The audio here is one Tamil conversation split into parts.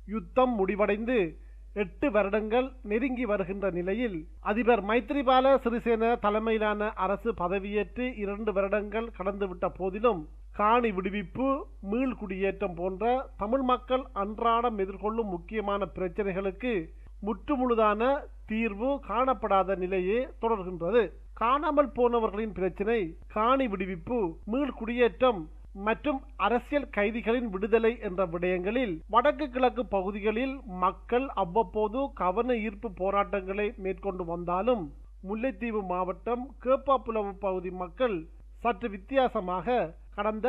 யுத்தம் முடிவடைந்து 8 வருடங்கள் நெருங்கி வருகின்ற நிலையில் அதிபர் மைத்ரிபால சிறிசேன தலைமையிலான அரசு பதவியேற்று 2 வருடங்கள் கடந்துவிட்ட போதிலும் காணி விடுவிப்பு, மீள்குடியேற்றம் போன்ற தமிழ் மக்கள் அன்றாடம் எதிர்கொள்ளும் முக்கியமான பிரச்சனைகளுக்கு முற்றுமுழுதான தீர்வு காணப்படாத நிலையே தொடர்கின்றது. காணாமல் போனவர்களின் பிரச்சினை, காணி விடுவிப்பு, மீள்குடியேற்றம் மற்றும் அரசியல் கைதிகளின் விடுதலை என்ற விடயங்களில் வடக்கு கிழக்கு பகுதிகளில் மக்கள் அவ்வப்போது கவன ஈர்ப்பு போராட்டங்களை மேற்கொண்டு வந்தாலும் முல்லைத்தீவு மாவட்டம் கேப்பாப்புலவு பகுதி மக்கள் சற்று வித்தியாசமாக கடந்த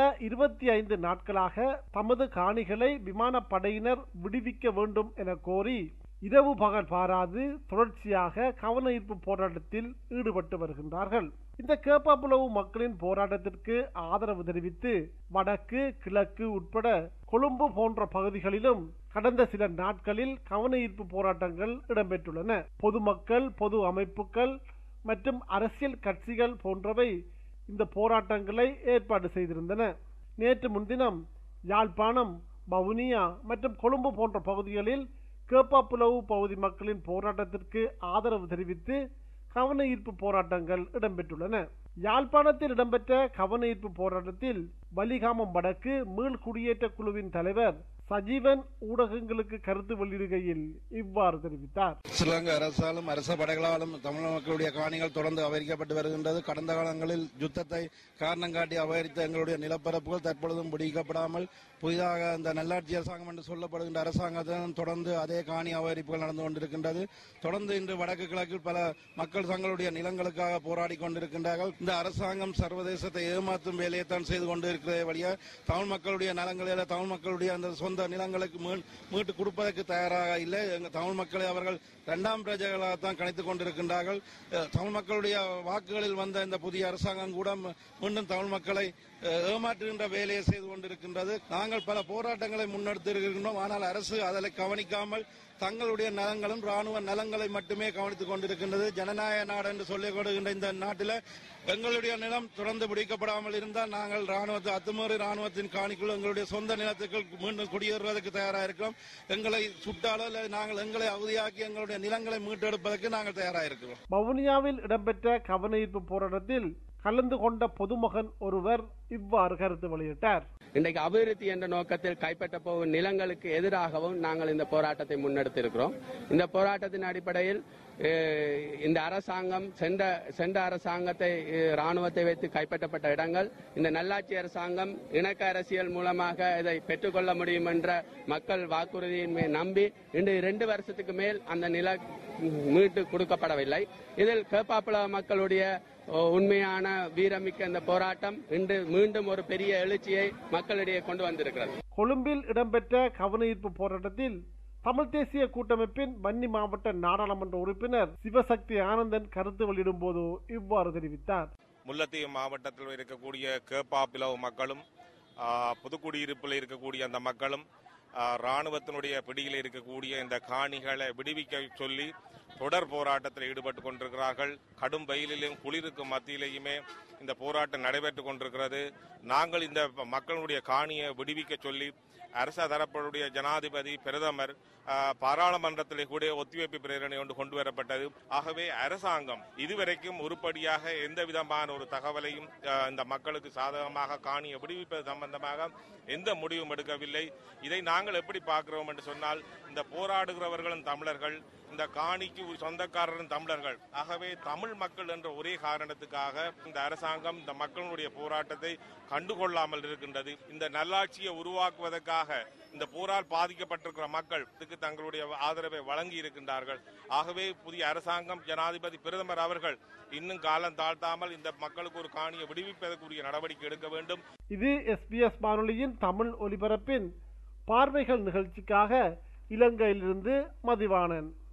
25 நாட்களாக தமது காணிகளை விமானப்படையினர் விடுவிக்க வேண்டும் என கோரி இரவு பகல் பாராது தொடர்ச்சியாக கவன ஈர்ப்பு போராட்டத்தில் ஈடுபட்டு வருகின்றார்கள். இந்த கேப்பாப்புலவு மக்களின் போராட்டத்திற்கு ஆதரவு தெரிவித்து வடக்கு, கிழக்கு உட்பட கொழும்பு போன்ற பகுதிகளிலும் கடந்த சில நாட்களில் கவன ஈர்ப்பு போராட்டங்கள் இடம்பெற்றுள்ளன. பொதுமக்கள், பொது அமைப்புகள் மற்றும் அரசியல் கட்சிகள் போன்றவை இந்த போராட்டங்களை ஏற்பாடு செய்திருந்தன. நேற்று முன்தினம் யாழ்ப்பாணம், வவுனியா மற்றும் கொழும்பு போன்ற பகுதிகளில் கேப்பாப்புலவு பகுதி மக்களின் போராட்டத்திற்கு ஆதரவு தெரிவித்து கவன ஈர்ப்பு போராட்டங்கள் இடம்பெற்றுள்ளன. யாழ்ப்பாணத்தில் இடம்பெற்ற கவன ஈர்ப்பு போராட்டத்தில் வலிகாமம் வடக்கு மீள் குடியேற்ற குழுவின் தலைவர் சஜீவன் ஊடகங்களுக்கு கருத்து வெளியிடுகையில் இவ்வாறு தெரிவித்தார். ஸ்ரீலங்கா அரசாலும் அரச படைகளாலும் தமிழ் மக்களுடைய காணிகள் தொடர்ந்து அபகரிக்கப்பட்டு வருகின்றது. கடந்த காலங்களில் யுத்தத்தை காரணம் காட்டி அபகரித்த எங்களுடைய நிலப்பரப்புகள் தற்பொழுதும் பிடிக்கப்படாமல் புதிதாக இந்த நல்லாட்சி அரசாங்கம் என்று சொல்லப்படுகின்ற அரசாங்கத்துடன் தொடர்ந்து அதே காணி அபகரிப்புகள் நடந்து கொண்டிருக்கின்றது. தொடர்ந்து இன்று வடக்கு கிழக்கில் பல மக்கள் தங்களுடைய நிலங்களுக்காக போராடி கொண்டிருக்கின்றார்கள். இந்த அரசாங்கம் சர்வதேசத்தை ஏமாற்றும் வேலையைத்தான் செய்து கொண்டிருக்கிறதே வழியா தமிழ் மக்களுடைய நலங்களில் தமிழ் மக்களுடைய அந்த சொந்த நிலங்களுக்கு மீட்டு கொடுப்பதற்கு தயாராக இல்லை. தமிழ் மக்களை அவர்கள் இரண்டாம் பிரஜைகளாகத்தான் கணித்துக் கொண்டிருக்கின்றார்கள். தமிழ் மக்களுடைய வாக்குகளில் வந்த இந்த புதிய அரசாங்கம் கூட மீண்டும் தமிழ் மக்களை ஏமாற்றுகின்ற வேலையை செய்து கொண்டிருக்கின்றது. நாங்கள் பல போராட்டங்களை முன்னெடுத்திருக்கின்றோம். ஆனால் அரசு அதை கவனிக்காமல் தங்களுடைய நலங்களும் ராணுவ நலங்களை மட்டுமே கவனித்துக் கொண்டிருக்கின்றது. ஜனநாயக நாடு என்று சொல்லிக் கொடுக்கின்ற இந்த நாட்டில் எங்களுடைய நிலம் தொடர்ந்து பிடிக்கப்படாமல் இருந்தால் நாங்கள் ராணுவத்தை அத்துமீறி ராணுவத்தின் காணிக்குள் எங்களுடைய சொந்த நிலத்துக்குள் மீண்டும் குடியேறுவதற்கு தயாராக இருக்கிறோம். எங்களை சுட்டாலோ நாங்கள் எங்களை அவதியாக்கி எங்களுடைய நிலங்களை மீட்டெடுப்பதற்கு நாங்கள் தயாராக இருக்கிறோம். வவுனியாவில் இடம்பெற்ற கவன ஈர்ப்பு போராட்டத்தில் கலந்து கொண்ட பொதுமகன் ஒருவர் இவ்வாறு கருத்து வெளியிட்டார். இன்றைக்கு அபிவிருத்தி என்ற நோக்கத்தில் கைப்பற்ற போகும் நிலங்களுக்கு எதிராகவும் நாங்கள் இந்த போராட்டத்தை முன்னெடுத்திருக்கிறோம். இந்த போராட்டத்தின் அடிப்படையில் இந்த அரசாங்கம் சென்ற அரசாங்கத்தை ராணுவத்தை வைத்து கைப்பற்றப்பட்ட இடங்கள் இந்த நல்லாட்சி அரசாங்கம் இணக்க அரசியல் மூலமாக இதை பெற்றுக்கொள்ள முடியும் என்ற மக்கள் வாக்குறுதியின் மேல் நம்பி இன்று 2 வருஷத்துக்கு மேல் அந்த நில மீட்டு கொடுக்கப்படவில்லை. இதில் கேப்பாப்புலவு மக்களுடைய உண்மையான வீரமிக்க இந்த போராட்டம் இன்று மீண்டும் ஒரு பெரிய எழுச்சியை மக்களிடையே கொண்டு வந்திருக்கிறது. கொழும்பில் இடம்பெற்ற கவன ஈர்ப்பு போராட்டத்தில் தமிழ் தேசிய கூட்டமைப்பின் வன்னி மாவட்ட நாடாளுமன்ற உறுப்பினர் சிவசக்தி ஆனந்தன் கருத்து வெளியிடும் போது இவ்வாறு தெரிவித்தார். முல்லைத்தீவு மாவட்டத்தில் இருக்கக்கூடிய கேப்பாப்புலவு மக்களும் புதுக்குடியிருப்பில் இருக்கக்கூடிய அந்த மக்களும் ராணுவத்தினுடைய பிடியில் இருக்கக்கூடிய இந்த காணிகளை விடுவிக்க சொல்லி தொடர் போராட்டத்தில் ஈடுபட்டு கொண்டிருக்கிறார்கள். கடும் வெயிலிலும் குளிருக்கு மத்தியிலேயுமே இந்த போராட்டம் நடைபெற்றுக் கொண்டிருக்கிறது. நாங்கள் இந்த மக்களுடைய காணியை விடுவிக்க சொல்லி அரச தரப்புடைய ஜனாதிபதி, பிரதமர், பாராளுமன்றத்திலே கூட ஒத்திவைப்பு பிரேரணை ஒன்று கொண்டு வரப்பட்டது. ஆகவே அரசாங்கம் இதுவரைக்கும் உருப்படியாக எந்த விதமான ஒரு தகவலையும் இந்த மக்களுக்கு சாதகமாக காணியை விடுவிப்பது சம்பந்தமாக எந்த முடிவும் எடுக்கவில்லை. இதை நாங்கள் எப்படி பார்க்கிறோம் என்று சொன்னால், இந்த போராடுகிறவர்களும் தமிழர்கள், இந்த காணிக்கு சொந்தக்காரரும் தமிழர்கள். ஆகவே தமிழ் மக்கள் என்ற ஒரே காரணத்துக்காக இந்த அரசாங்கம் இந்த மக்களுடைய போராட்டத்தை கண்டுகொள்ளாமல் இருக்கின்றது. இந்த நல்லாட்சியை உருவாக்குவதற்காக இந்த போரால் பாதிக்கப்பட்டிருக்கிற மக்கள் இதுக்கு தங்களுடைய ஆதரவை வழங்கி இருக்கின்றார்கள். ஆகவே புதிய அரசாங்கம், ஜனாதிபதி, பிரதமர் அவர்கள் இன்னும் காலம் தாழ்த்தாமல் இந்த மக்களுக்கு ஒரு காணியை விடுவிப்பதற்குரிய நடவடிக்கை எடுக்க வேண்டும். இது SBS வானொலியின் தமிழ் ஒலிபரப்பின் பார்வைகள் நிகழ்ச்சிக்காக இலங்கையிலிருந்து மதிவாணன்.